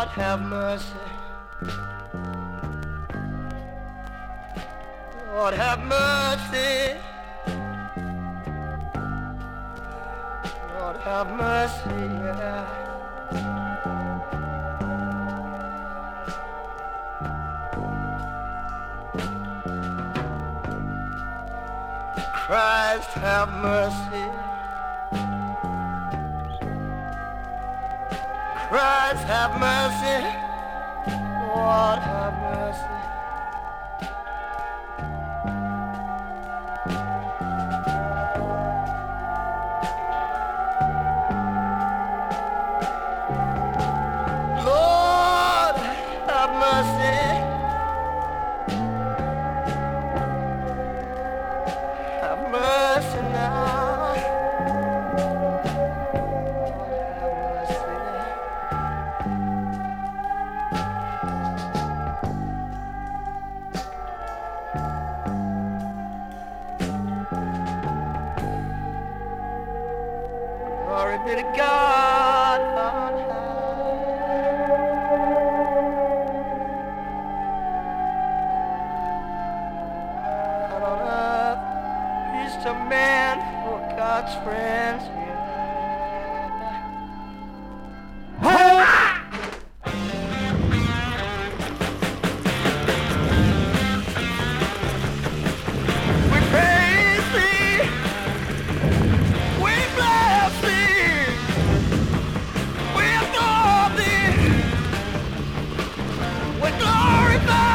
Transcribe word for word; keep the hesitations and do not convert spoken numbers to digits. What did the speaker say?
Lord have mercy. Lord have mercy. Lord have mercy, yeah. Christ have mercy. Christ have mercy. Lord have mercy. Lord have mercy. Have mercy now. Lord have mercy. Glory be to God on high. And on earth, peace to man for God's friends. Yeah. We praise thee. We bless thee. We adore thee. We glorify